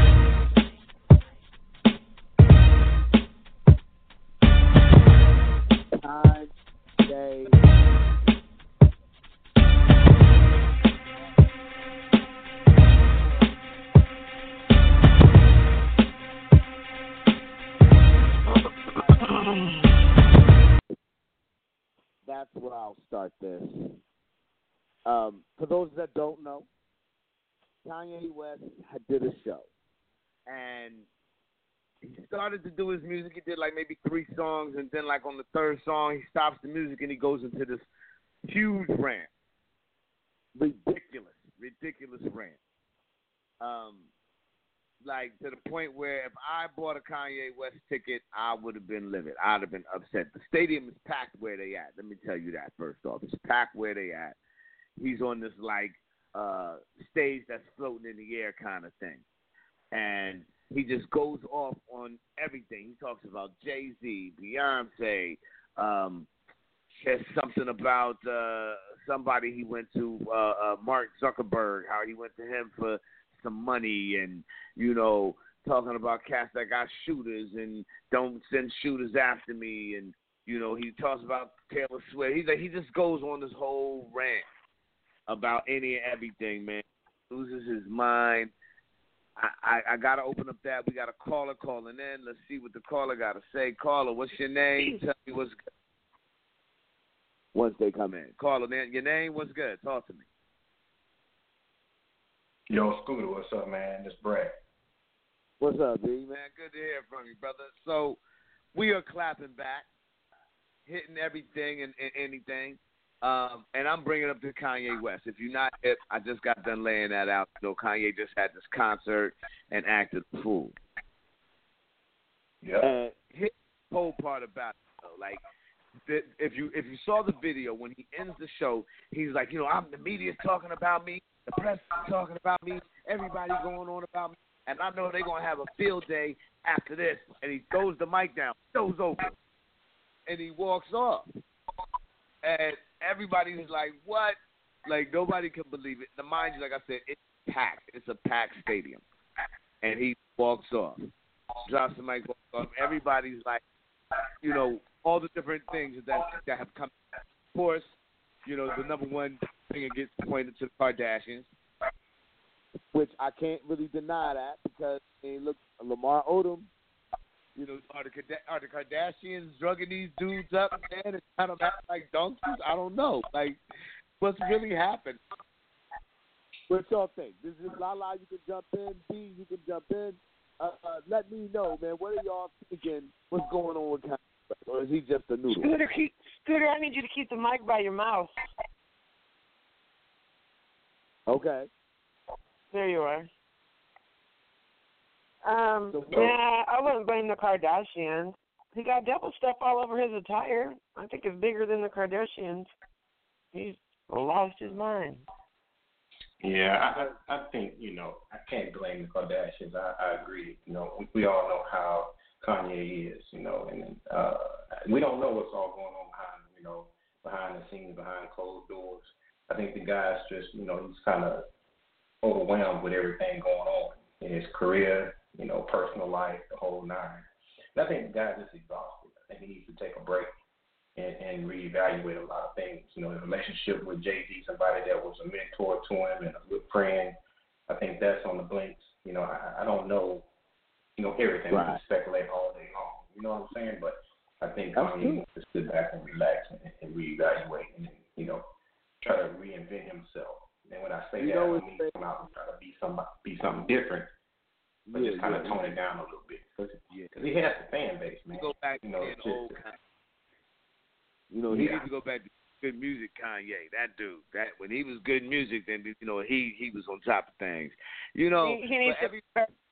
Kanye. That's where I'll start this. Um, for those that don't know, Kanye West had did a show, and he started to do his music. He did like maybe three songs, and then like on the third song, he stops the music and he goes into this huge rant, ridiculous, ridiculous rant. Um, like to the point where if I bought a Kanye West ticket, I would have been livid. I'd have been upset. The stadium is packed where they at. Let me tell you that first off. It's packed where they at. He's on this like uh, stage that's floating in the air kind of thing, and he just goes off on everything. He talks about Jay-Z, Beyonce. Um, says something about uh, somebody he went to, uh, uh, Mark Zuckerberg, how he went to him for some money, and, you know, talking about cats that got shooters and don't send shooters after me. And, you know, he talks about Taylor Swift. He's like, he just goes on this whole rant about any and everything, man. Loses his mind. I, I, I got to open up that. We got a caller calling in. Let's see what the caller got to say. Caller, what's your name? Tell me what's good. Once they come in. Caller, man, your name, what's good? Talk to me. Yo, Scooter, what's up, man? This Brett. What's up, B, man? Good to hear from you, brother. So, we are clapping back, hitting everything and, and anything. Um, and I'm bringing up to Kanye West. If you're not hip, I just got done laying that out. You know, Kanye just had this concert and acted a fool. Yeah. And his whole part about it, though, like, the, if you if you saw the video, when he ends the show, he's like, you know, I'm the media's talking about me, the press is talking about me, everybody going on about me, and I know they're going to have a field day after this. And he throws the mic down, show's over, and he walks off. And everybody's like, what? Like, nobody can believe it. Now, mind you, like I said, it's packed. It's a packed stadium. And he walks off. Drops the mic, walks off. Everybody's like, you know, all the different things that that have come. Of course, you know, the number one thing that gets pointed to the Kardashians, which I can't really deny that because, I mean, look, Lamar Odom, you know, are the, are the Kardashians drugging these dudes up, man, and kind of act like donkeys? I don't know. Like, what's really happened? What y'all think? This is Lala, you can jump in. B, you can jump in. Uh, uh, let me know, man. What are y'all thinking? What's going on with Kanye? Or is he just a noodle? Scooter, keep, Scooter, I need you to keep the mic by your mouth. Okay. There you are. Um, So, yeah, I wouldn't blame the Kardashians. He got devil stuff all over his attire. I think it's bigger than the Kardashians. He's lost his mind. Yeah, I, I think, you know, I can't blame the Kardashians. I, I agree. You know, we, we all know how Kanye is, you know, and uh, we don't know what's all going on behind, you know, behind the scenes, behind closed doors. I think the guy's just, you know, he's kind of overwhelmed with everything going on in his career, you know, personal life, the whole nine. And I think the guy's just exhausted. I think he needs to take a break and, and reevaluate a lot of things. You know, the relationship with Jay-Z, somebody that was a mentor to him and a good friend, I think that's on the blinks. You know, I, I don't know, you know, everything. Right. We can speculate all day long. You know what I'm saying? But I think Kanye needs to sit back and relax and, and reevaluate and, you know, try to reinvent himself. And when I say you that, I don't mean come out and try to be some be something different, but yeah, just kind yeah, of tone yeah. it down a little bit because yeah. he has the fan base, man. Go back you know, to the old Kanye. You know, he yeah. needs to go back to good music, Kanye. That dude, that when he was good music, then you know he he was on top of things. You know, he, he needs to. Every,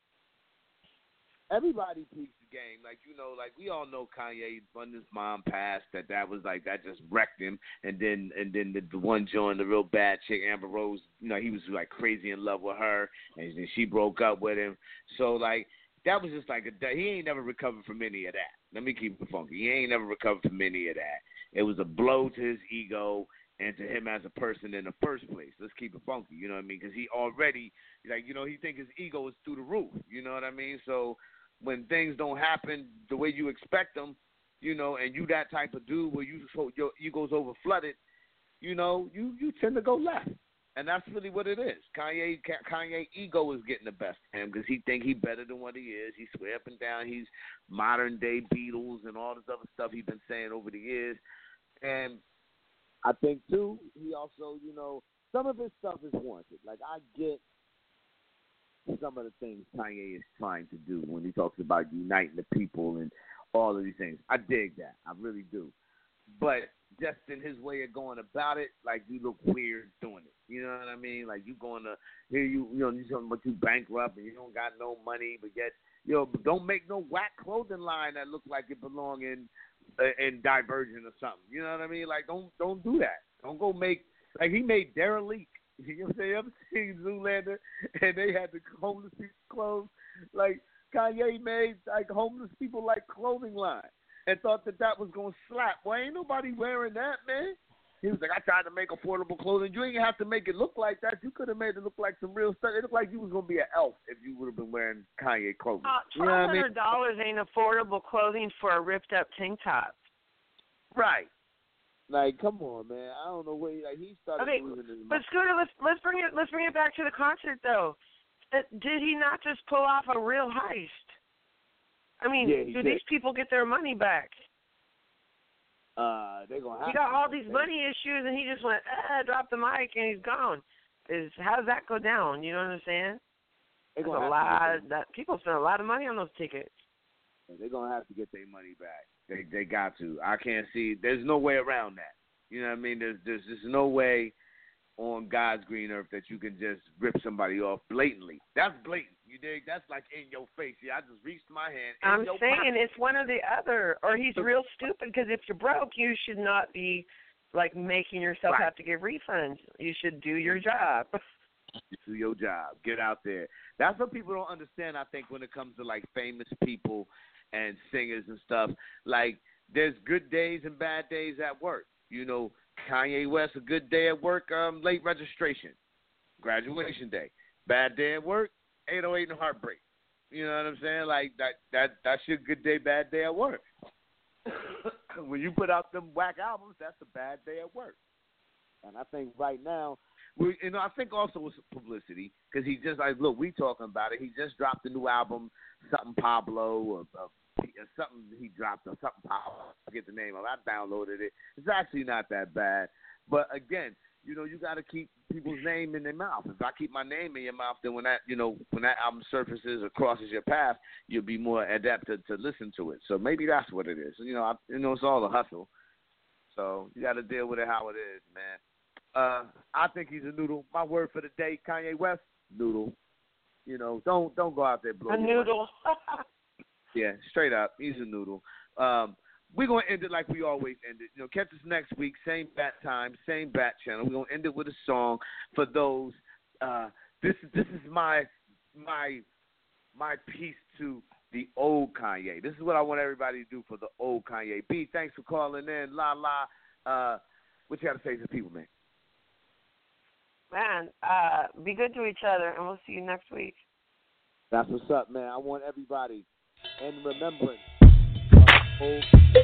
everybody peaks the game. Like, you know, like we all know Kanye, when his mom passed, that that was like, that just wrecked him. And then and then the, the one joined, the real bad chick, Amber Rose, you know, he was like crazy in love with her. And then she broke up with him. So, like, that was just like, a, he ain't never recovered from any of that. Let me keep it funky. He ain't never recovered from any of that. It was a blow to his ego and to him as a person in the first place. Let's keep it funky, you know what I mean? Because he already, like, you know, he think his ego is through the roof, you know what I mean? So when things don't happen the way you expect them, you know, and you that type of dude where you so your ego's over flooded, you know, you, you tend to go left. And that's really what it is. Kanye Kanye ego is getting the best of him because he think he better than what he is. He swear up and down he's modern day Beatles and all this other stuff he's been saying over the years. And I think too, he also, you know, some of his stuff is warranted. Like, I get some of the things Kanye is trying to do when he talks about uniting the people and all of these things. I dig that. I really do. But just in his way of going about it, like, you look weird doing it. You know what I mean? Like, you going to, here you, you know, you talking about you bankrupt and you don't got no money, but yet, you know, don't make no whack clothing line that look like it belong in, uh, in Divergent or something. You know what I mean? Like, don't, don't do that. Don't go make, like, he made Derelict. You know what I'm saying? You ever seen Zoolander? And they had the homeless people clothes. Like, Kanye made, like, homeless people, like, clothing line. And thought that that was going to slap. Well, ain't nobody wearing that, man. He was like, I tried to make affordable clothing. You ain't have to make it look like that. You could have made it look like some real stuff. It looked like you was going to be an elf if you would have been wearing Kanye clothing. Uh, twelve hundred dollars you know what I mean? Ain't affordable clothing for a ripped-up tank top. Right. Like, come on, man. I don't know where he, like, he started okay, losing his but Scooter, let's let's bring it let's bring it back to the concert though. Uh, did he not just pull off a real heist? I mean, yeah, do did. these people get their money back? Uh, they're gonna have he got to, all these money issues, and he just went, ah, dropped the mic, and he's gone. Is how does that go down? You know what I'm saying? That's a lot. That people spend a lot of money on those tickets. They're gonna have to get their money back. They they got to. I can't see. There's no way around that. You know what I mean? There's there's just no way on God's green earth that you can just rip somebody off blatantly. That's blatant. You dig? That's like in your face. Yeah, I just reached my hand. In I'm your saying pocket. it's one or the other, or he's real stupid. Because if you're broke, you should not be like making yourself right. have to give refunds. You should do your job. Do your job. Get out there. That's what people don't understand. I think when it comes to like famous people and singers and stuff, like there's good days and bad days at work. You know, Kanye West, a good day at work, um, late registration, graduation day. Bad day at work, eight oh eight and heartbreak. You know what I'm saying? Like that that that's your good day, bad day at work. When you put out them whack albums, that's a bad day at work. And I think right now, we, you know, I think also it's publicity because he just like, look, we talking about it. He just dropped a new album, something Pablo or, or something he dropped or something Pablo. I forget the name of it. I downloaded it. It's actually not that bad. But again, you know, you got to keep people's name in their mouth. If I keep my name in your mouth, then when that, you know, when that album surfaces or crosses your path, you'll be more adept to, to listen to it. So maybe that's what it is. You know, I, you know, it's all a hustle. So you got to deal with it how it is, man. Uh, I think he's a noodle. My word for the day, Kanye West, noodle. You know, don't don't go out there blowing a noodle. Yeah, straight up, he's a noodle. Um, we're gonna end it like we always end it. You know, catch us next week, same bat time, same bat channel. We're gonna end it with a song for those. Uh, this this is my my my piece to the old Kanye. This is what I want everybody to do for the old Kanye. B, thanks for calling in. La la. Uh, what you got to say to the people, man? Man, uh, be good to each other, and we'll see you next week. That's what's up, man. I want everybody in remembrance. Old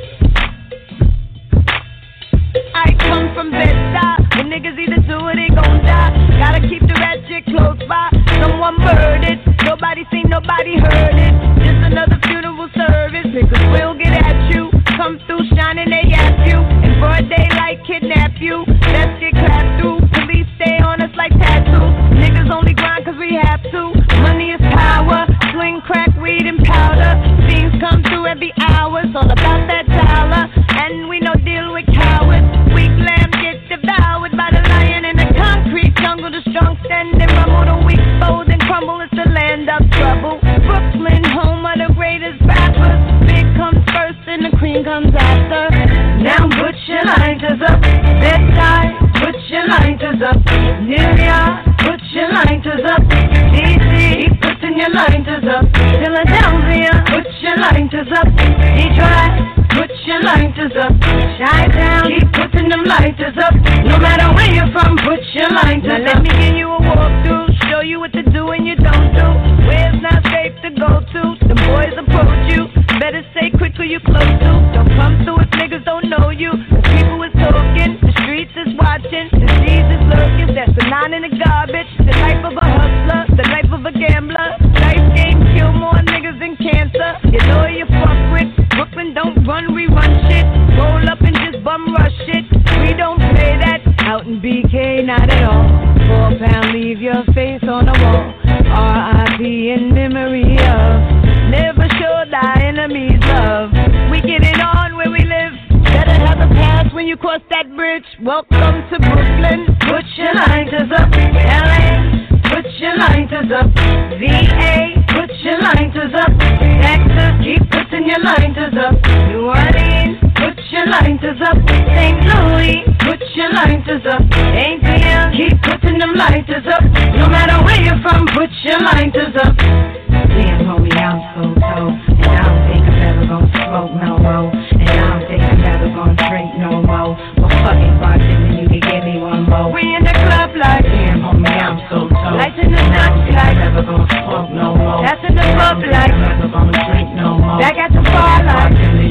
I come from Bed-Stuy, when niggas either do or they gon' die. Gotta keep the ratchet close by. Someone murdered, nobody seen, nobody heard it. Just another funeral service, niggas will get at you. Come through shining, they at you. In broad daylight, kidnap you. Let's get clapped through. Police stay on us like tattoos. Niggas only grind cause we have to. Money is power, swing, crack, weed, and powder. Things come through every hour, it's all about that dollar. And we no deal with cowards. Weak lamb get devoured by the lion in the concrete jungle. The strong stand and rumble, the weak fold and crumble. It's the land of trouble. Brooklyn, home of the greatest rappers. Big comes first and the cream comes after. Now put your lighters up. Bed-Stuy, put your lighters up. New York, put your lighters up. D C, keep putting your lighters up. Philadelphia, put your lighters up. Detroit, put your lighters up. Chi-Town, keep putting them lighters up. No matter where you're from, put your lighters now up. Let me give you a walkthrough, show you what to do and you don't do. Where it's not safe to go to. The boys approach you, better stay quick who you close to. Don't come through if niggas don't know you. The people is talking, the streets is watching, the G's is lurking. That's the nine in the garbage. The life of a hustler, the life of a gambler. Life game kill more niggas than cancer. You know you fuck with Brooklyn, don't run, we run shit. Roll up and just bum rush it. We don't play that out in B K, not at all. Four pound, leave your face on the wall. R I P in memory of. Never show thy enemies love. We get it on where we live. Better have a pass when you cross that bridge. Welcome to Brooklyn. Put your lighters up. L A, put your lighters up. V A, put your lighters up. Texas, keep putting your lighters up. New Orleans, put your lighters up. Saint Louis, put your lighters up. A T L, keep putting them lighters up. No matter where you're from, put your lighters up. Damn, homie, I'm so told. And I don't think I'm ever gonna smoke no more. And I don't think I'm ever gonna drink no more. Well, fucking bartender, you can give me one more. We in the club like, damn, homie, I'm so told. Lights in the night like, I'm never gonna smoke no more. That's in the club like, I'm never gonna drink no more. Back at the bar like,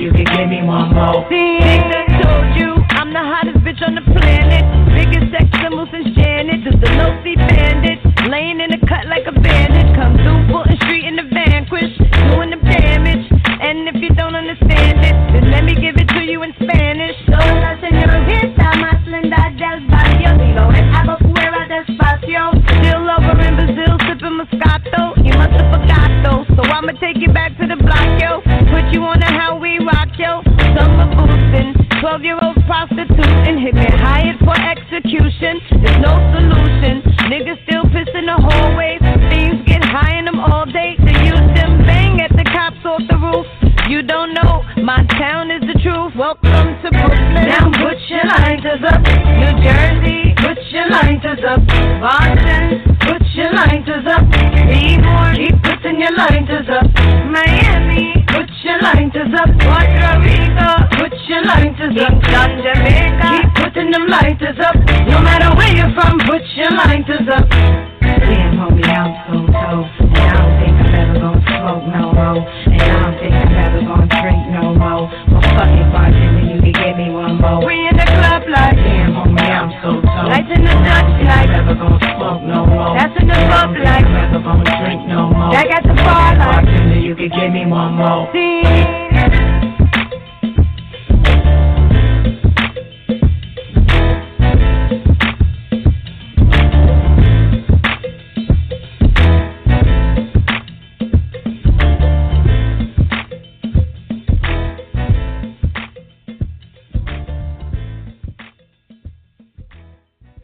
You don't know, my town is the truth. Welcome to Brooklyn. Now put your lighters up. New Jersey, put your lighters up. Boston, put your lighters up. Seymour, keep putting your lighters up. Miami, put your lighters up. Puerto Rico, put your lighters up. Kingston, Jamaica, keep putting them lighters up. No matter where you're from, put your lighters up. Damn, homie, I'm so toast. And I don't think I'm ever gonna smoke no more. And I don't think I'm ever gonna drink no more. Well, fucking bartender, you can give me one more. We in the club like, damn, homie, I'm so toast. Lights in the Dutch like, I'm never gonna smoke no more. That's in the pub like, I'm never gonna drink no more. Back at the bar like, bartender, you can give me one more. See